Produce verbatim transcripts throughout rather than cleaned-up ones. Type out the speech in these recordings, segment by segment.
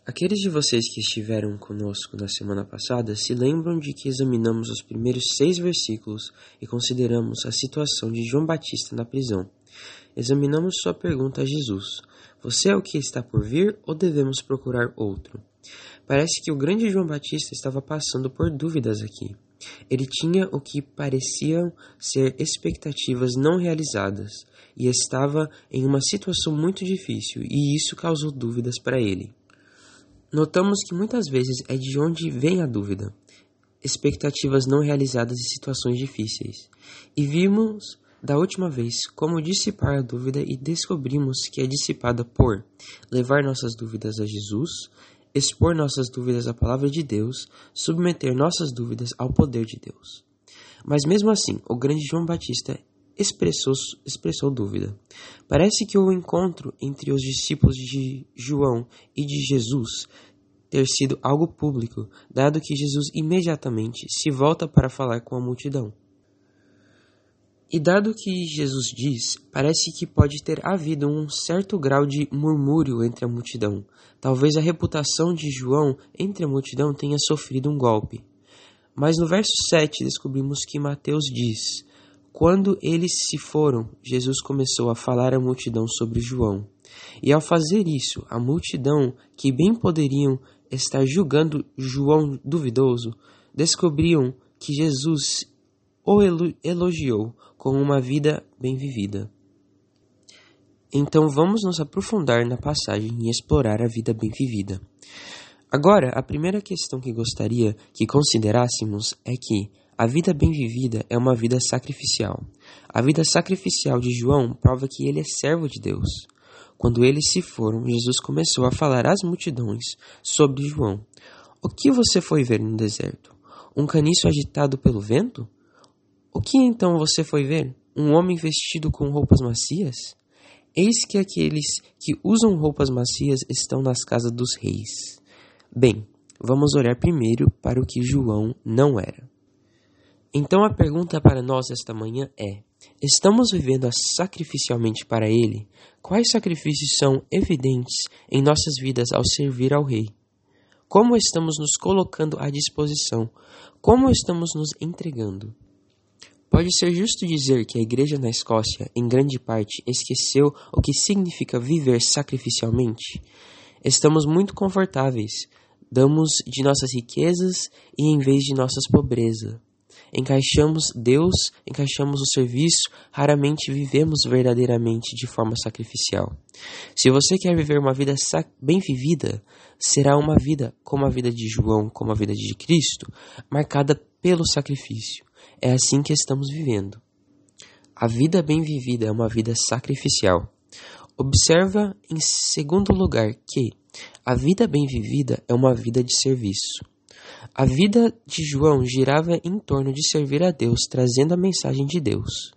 Aqueles de vocês que estiveram conosco na semana passada se lembram de que examinamos os primeiros seis versículos e consideramos a situação de João Batista na prisão. Examinamos sua pergunta a Jesus: você é o que está por vir ou devemos procurar outro? Parece que o grande João Batista estava passando por dúvidas aqui. Ele tinha o que pareciam ser expectativas não realizadas e estava em uma situação muito difícil, e isso causou dúvidas para ele. Notamos que muitas vezes é de onde vem a dúvida, expectativas não realizadas e situações difíceis. E vimos da última vez como dissipar a dúvida e descobrimos que é dissipada por levar nossas dúvidas a Jesus, expor nossas dúvidas à palavra de Deus, submeter nossas dúvidas ao poder de Deus. Mas mesmo assim, o grande João Batista expressou, expressou dúvida. Parece que o encontro entre os discípulos de João e de Jesus ter sido algo público, dado que Jesus imediatamente se volta para falar com a multidão. E dado que Jesus diz, parece que pode ter havido um certo grau de murmúrio entre a multidão. Talvez a reputação de João entre a multidão tenha sofrido um golpe. Mas no verso sete descobrimos que Mateus diz: quando eles se foram, Jesus começou a falar à multidão sobre João. E ao fazer isso, a multidão, que bem poderiam estar julgando João duvidoso, descobriam que Jesus o elogiou com uma vida bem vivida. Então vamos nos aprofundar na passagem e explorar a vida bem vivida. Agora, a primeira questão que gostaria que considerássemos é que a vida bem vivida é uma vida sacrificial. A vida sacrificial de João prova que ele é servo de Deus. Quando eles se foram, Jesus começou a falar às multidões sobre João. O que você foi ver no deserto? Um caniço agitado pelo vento? O que então você foi ver? Um homem vestido com roupas macias? Eis que aqueles que usam roupas macias estão nas casas dos reis. Bem, vamos olhar primeiro para o que João não era. Então a pergunta para nós esta manhã é: estamos vivendo sacrificialmente para Ele? Quais sacrifícios são evidentes em nossas vidas ao servir ao Rei? Como estamos nos colocando à disposição? Como estamos nos entregando? Pode ser justo dizer que a igreja na Escócia, em grande parte, esqueceu o que significa viver sacrificialmente? Estamos muito confortáveis, damos de nossas riquezas e em vez de nossas pobrezas. Encaixamos Deus, encaixamos o serviço, raramente vivemos verdadeiramente de forma sacrificial. Se você quer viver uma vida sac- bem vivida, será uma vida como a vida de João, como a vida de Cristo, marcada pelo sacrifício. É assim que estamos vivendo. A vida bem vivida é uma vida sacrificial. Observa, em segundo lugar, que a vida bem vivida é uma vida de serviço. A vida de João girava em torno de servir a Deus, trazendo a mensagem de Deus.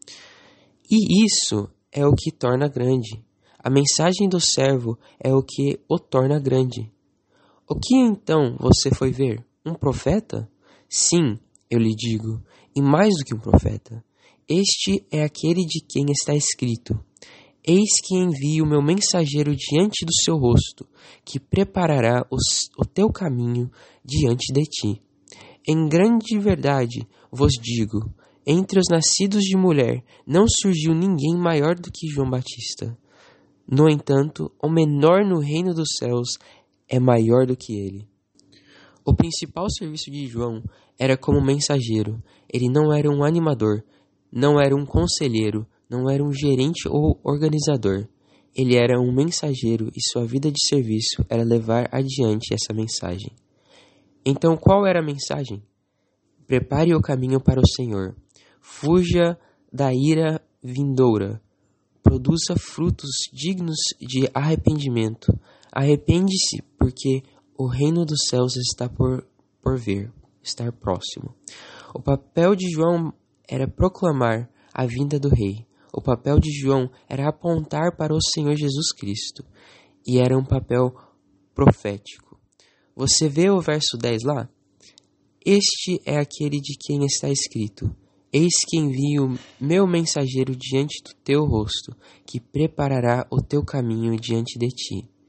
E isso é o que torna grande. A mensagem do servo é o que o torna grande. O que então você foi ver? Um profeta? Sim, eu lhe digo, e mais do que um profeta. Este é aquele de quem está escrito: eis que envio o meu mensageiro diante do seu rosto, que preparará os, o teu caminho diante de ti. Em grande verdade vos digo, entre os nascidos de mulher não surgiu ninguém maior do que João Batista. No entanto, o menor no reino dos céus é maior do que ele. O principal serviço de João era como mensageiro. Ele não era um animador, não era um conselheiro, não era um gerente ou organizador. Ele era um mensageiro e sua vida de serviço era levar adiante essa mensagem. Então, qual era a mensagem? Prepare o caminho para o Senhor. Fuja da ira vindoura. Produza frutos dignos de arrependimento. Arrepende-se, porque o reino dos céus está por, por vir, estar próximo. O papel de João era proclamar a vinda do Rei. O papel de João era apontar para o Senhor Jesus Cristo. E era um papel profético. Você vê o verso dez lá? Este é aquele de quem está escrito: eis que envio meu mensageiro diante do teu rosto, que preparará o teu caminho diante de ti.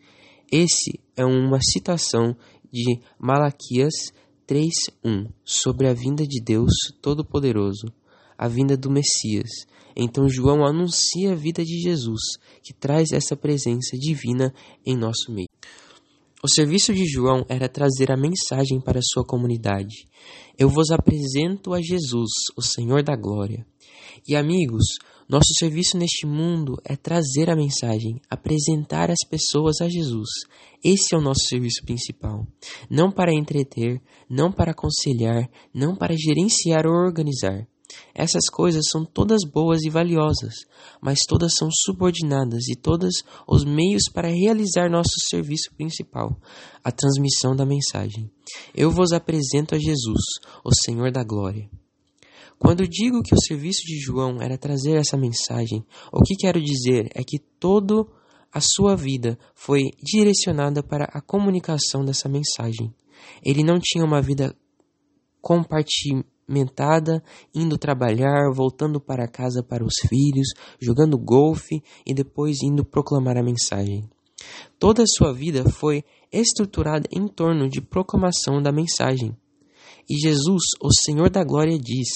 Esse é uma citação de Malaquias três, um, sobre a vinda de Deus Todo-Poderoso, a vinda do Messias. Então João anuncia a vida de Jesus, que traz essa presença divina em nosso meio. O serviço de João era trazer a mensagem para a sua comunidade. Eu vos apresento a Jesus, o Senhor da Glória. E amigos, nosso serviço neste mundo é trazer a mensagem, apresentar as pessoas a Jesus. Esse é o nosso serviço principal. Não para entreter, não para aconselhar, não para gerenciar ou organizar. Essas coisas são todas boas e valiosas, mas todas são subordinadas e todos os meios para realizar nosso serviço principal, a transmissão da mensagem. Eu vos apresento a Jesus, o Senhor da Glória. Quando digo que o serviço de João era trazer essa mensagem, o que quero dizer é que toda a sua vida foi direcionada para a comunicação dessa mensagem. Ele não tinha uma vida compartimentada, indo trabalhar, voltando para casa para os filhos, jogando golfe e depois indo proclamar a mensagem. Toda a sua vida foi estruturada em torno de proclamação da mensagem. E Jesus, o Senhor da Glória, diz: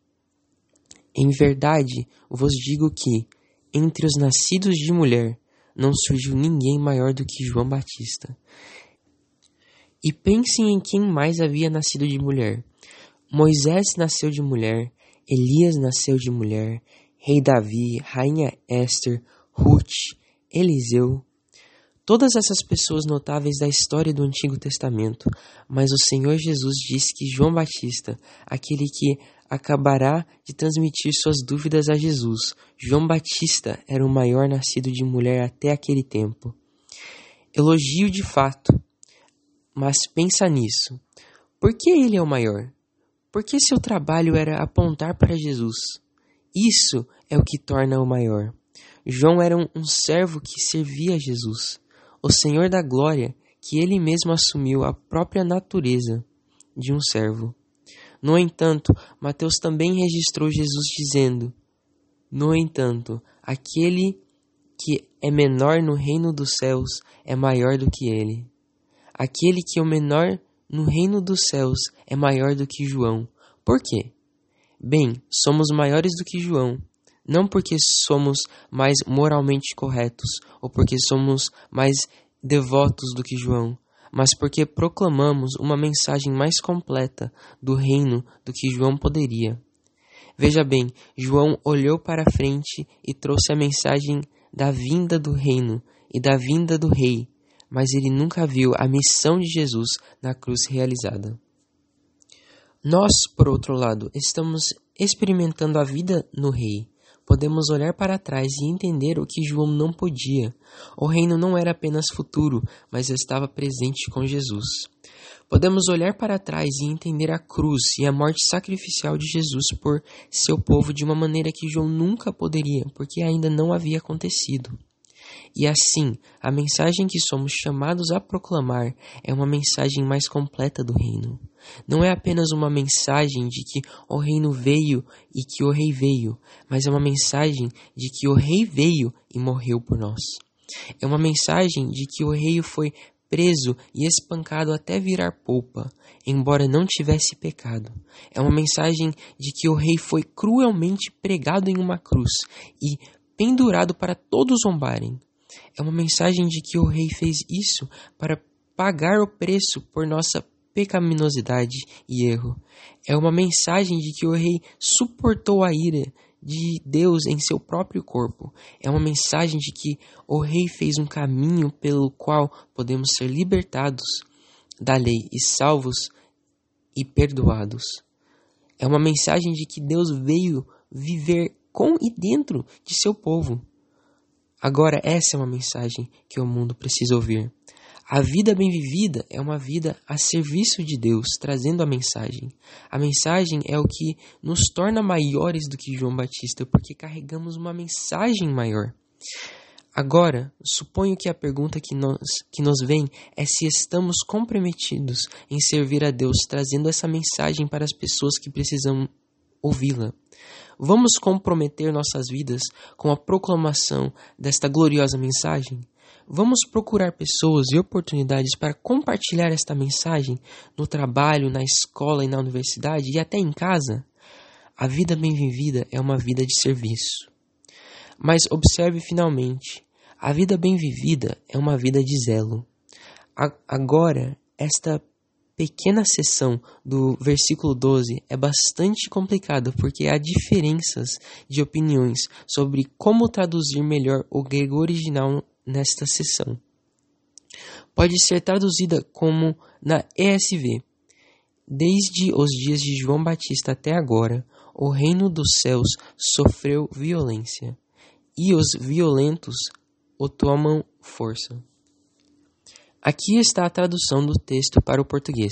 em verdade vos digo que, entre os nascidos de mulher, não surgiu ninguém maior do que João Batista. E pensem em quem mais havia nascido de mulher. Moisés nasceu de mulher, Elias nasceu de mulher, Rei Davi, Rainha Esther, Ruth, Eliseu. Todas essas pessoas notáveis da história do Antigo Testamento, mas o Senhor Jesus disse que João Batista, aquele que acabará de transmitir suas dúvidas a Jesus, João Batista era o maior nascido de mulher até aquele tempo. Elogio de fato, mas pensa nisso. Por que ele é o maior? Porque seu trabalho era apontar para Jesus. Isso é o que torna o maior. João era um, um servo que servia a Jesus, o Senhor da Glória, que ele mesmo assumiu a própria natureza de um servo. No entanto, Mateus também registrou Jesus dizendo: no entanto, aquele que é menor no reino dos céus é maior do que ele. Aquele que é o menor no reino dos céus é maior do que João. Por quê? Bem, somos maiores do que João. Não porque somos mais moralmente corretos ou porque somos mais devotos do que João, mas porque proclamamos uma mensagem mais completa do reino do que João poderia. Veja bem, João olhou para frente e trouxe a mensagem da vinda do reino e da vinda do rei, mas ele nunca viu a missão de Jesus na cruz realizada. Nós, por outro lado, estamos experimentando a vida no rei. Podemos olhar para trás e entender o que João não podia. O reino não era apenas futuro, mas estava presente com Jesus. Podemos olhar para trás e entender a cruz e a morte sacrificial de Jesus por seu povo de uma maneira que João nunca poderia, porque ainda não havia acontecido. E assim, a mensagem que somos chamados a proclamar é uma mensagem mais completa do reino. Não é apenas uma mensagem de que o reino veio e que o rei veio, mas é uma mensagem de que o rei veio e morreu por nós. É uma mensagem de que o rei foi preso e espancado até virar polpa, embora não tivesse pecado. É uma mensagem de que o rei foi cruelmente pregado em uma cruz e pendurado para todos zombarem. É uma mensagem de que o rei fez isso para pagar o preço por nossa pecaminosidade e erro. É uma mensagem de que o rei suportou a ira de Deus em seu próprio corpo. É uma mensagem de que o rei fez um caminho pelo qual podemos ser libertados da lei e salvos e perdoados. É uma mensagem de que Deus veio viver com e dentro de seu povo. Agora, essa é uma mensagem que o mundo precisa ouvir. A vida bem vivida é uma vida a serviço de Deus, trazendo a mensagem. A mensagem é o que nos torna maiores do que João Batista, porque carregamos uma mensagem maior. Agora, suponho que a pergunta que nos, que nos vem é se estamos comprometidos em servir a Deus, trazendo essa mensagem para as pessoas que precisam ouvi-la. Vamos comprometer nossas vidas com a proclamação desta gloriosa mensagem? Vamos procurar pessoas e oportunidades para compartilhar esta mensagem no trabalho, na escola e na universidade e até em casa? A vida bem vivida é uma vida de serviço. Mas observe finalmente, a vida bem vivida é uma vida de zelo. A- agora, esta pequena seção do versículo doze é bastante complicada porque há diferenças de opiniões sobre como traduzir melhor o grego original nesta seção. Pode ser traduzida como na E S V. Desde os dias de João Batista até agora, o reino dos céus sofreu violência, e os violentos o tomam força. Aqui está a tradução do texto para o português,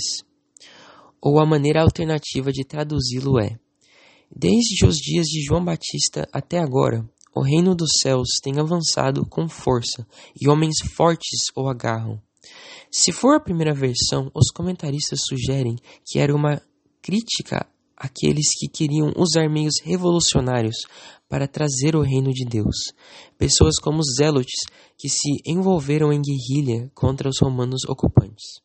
ou a maneira alternativa de traduzi-lo é: desde os dias de João Batista até agora, o reino dos céus tem avançado com força, e homens fortes o agarram. Se for a primeira versão, os comentaristas sugerem que era uma crítica àqueles que queriam usar meios revolucionários para trazer o reino de Deus. Pessoas como os zélotes, que se envolveram em guerrilha contra os romanos ocupantes.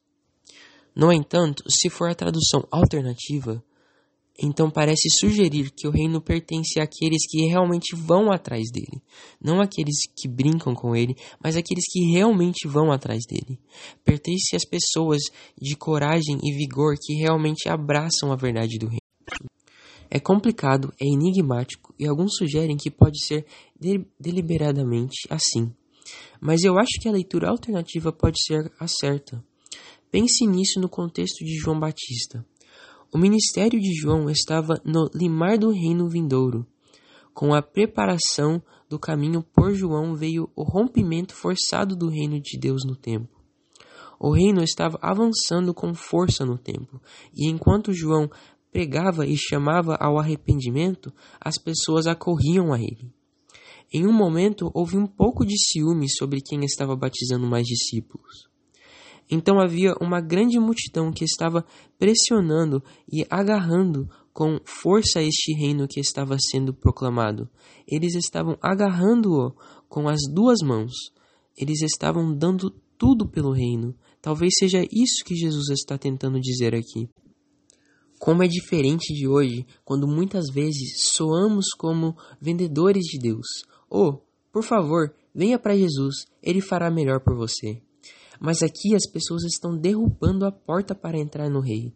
No entanto, se for a tradução alternativa, então parece sugerir que o reino pertence àqueles que realmente vão atrás dele. Não àqueles que brincam com ele, mas àqueles que realmente vão atrás dele. Pertence às pessoas de coragem e vigor que realmente abraçam a verdade do reino. É complicado, é enigmático e alguns sugerem que pode ser de- deliberadamente assim. Mas eu acho que a leitura alternativa pode ser a certa. Pense nisso no contexto de João Batista. O ministério de João estava no limar do reino vindouro. Com a preparação do caminho por João veio o rompimento forçado do reino de Deus no tempo. O reino estava avançando com força no tempo, e enquanto João pregava e chamava ao arrependimento, as pessoas acorriam a ele. Em um momento, houve um pouco de ciúme sobre quem estava batizando mais discípulos. Então havia uma grande multidão que estava pressionando e agarrando com força este reino que estava sendo proclamado. Eles estavam agarrando-o com as duas mãos. Eles estavam dando tudo pelo reino. Talvez seja isso que Jesus está tentando dizer aqui. Como é diferente de hoje, quando muitas vezes soamos como vendedores de Deus. Oh, por favor, venha para Jesus, Ele fará melhor por você. Mas aqui as pessoas estão derrubando a porta para entrar no rei.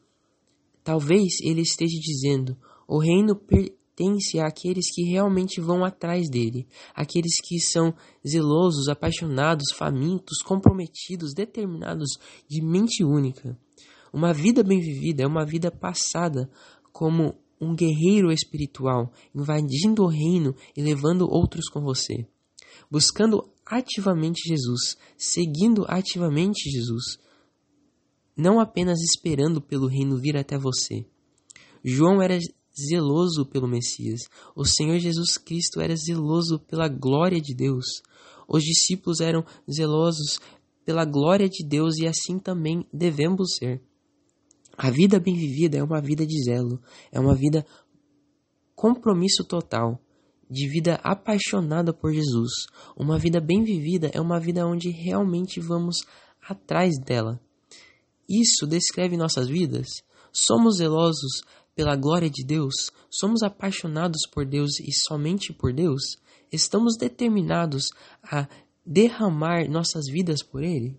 Talvez ele esteja dizendo, o reino pertence àqueles que realmente vão atrás dele, aqueles que são zelosos, apaixonados, famintos, comprometidos, determinados, de mente única. Uma vida bem vivida é uma vida passada como um guerreiro espiritual, invadindo o reino e levando outros com você. Buscando ativamente Jesus, seguindo ativamente Jesus, não apenas esperando pelo reino vir até você. João era zeloso pelo Messias. O Senhor Jesus Cristo era zeloso pela glória de Deus. Os discípulos eram zelosos pela glória de Deus e assim também devemos ser. A vida bem vivida é uma vida de zelo, é uma vida compromisso total, de vida apaixonada por Jesus. Uma vida bem vivida é uma vida onde realmente vamos atrás dela. Isso descreve nossas vidas? Somos zelosos pela glória de Deus? Somos apaixonados por Deus e somente por Deus? Estamos determinados a derramar nossas vidas por Ele?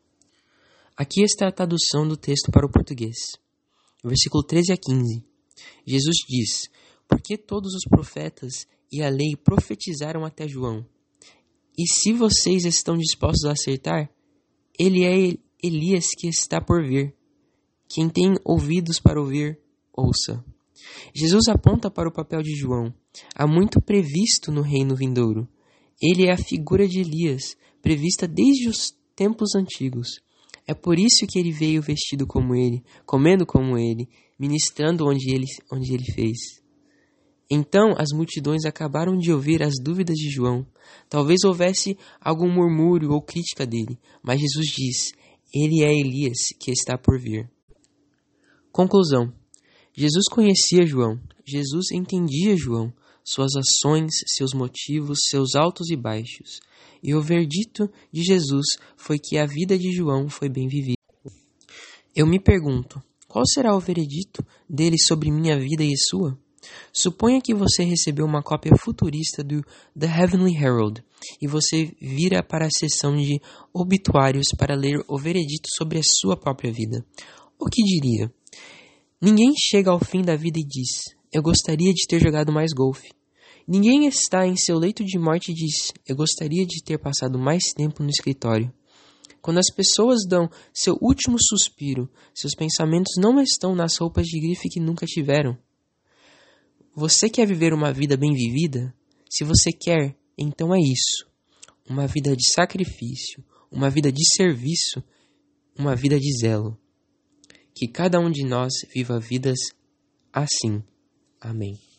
Aqui está a tradução do texto para o português. Versículo treze a quinze. Jesus diz: porque todos os profetas e a lei profetizaram até João. E se vocês estão dispostos a aceitar, ele é Elias que está por vir. Quem tem ouvidos para ouvir, ouça. Jesus aponta para o papel de João. Há muito previsto no reino vindouro. Ele é a figura de Elias, prevista desde os tempos antigos. É por isso que ele veio vestido como ele, comendo como ele, ministrando onde ele, onde ele fez. Então as multidões acabaram de ouvir as dúvidas de João. Talvez houvesse algum murmúrio ou crítica dele, mas Jesus diz, ele é Elias que está por vir. Conclusão. Jesus conhecia João. Jesus entendia João, suas ações, seus motivos, seus altos e baixos. E o verdito de Jesus foi que a vida de João foi bem vivida. Eu me pergunto, qual será o veredito dele sobre minha vida e sua? Suponha que você recebeu uma cópia futurista do The Heavenly Herald e você vira para a seção de obituários para ler o veredito sobre a sua própria vida. O que diria? Ninguém chega ao fim da vida e diz, eu gostaria de ter jogado mais golfe. Ninguém está em seu leito de morte e diz, eu gostaria de ter passado mais tempo no escritório. Quando as pessoas dão seu último suspiro, seus pensamentos não estão nas roupas de grife que nunca tiveram. Você quer viver uma vida bem vivida? Se você quer, então é isso. Uma vida de sacrifício, uma vida de serviço, uma vida de zelo. Que cada um de nós viva vidas assim. Amém.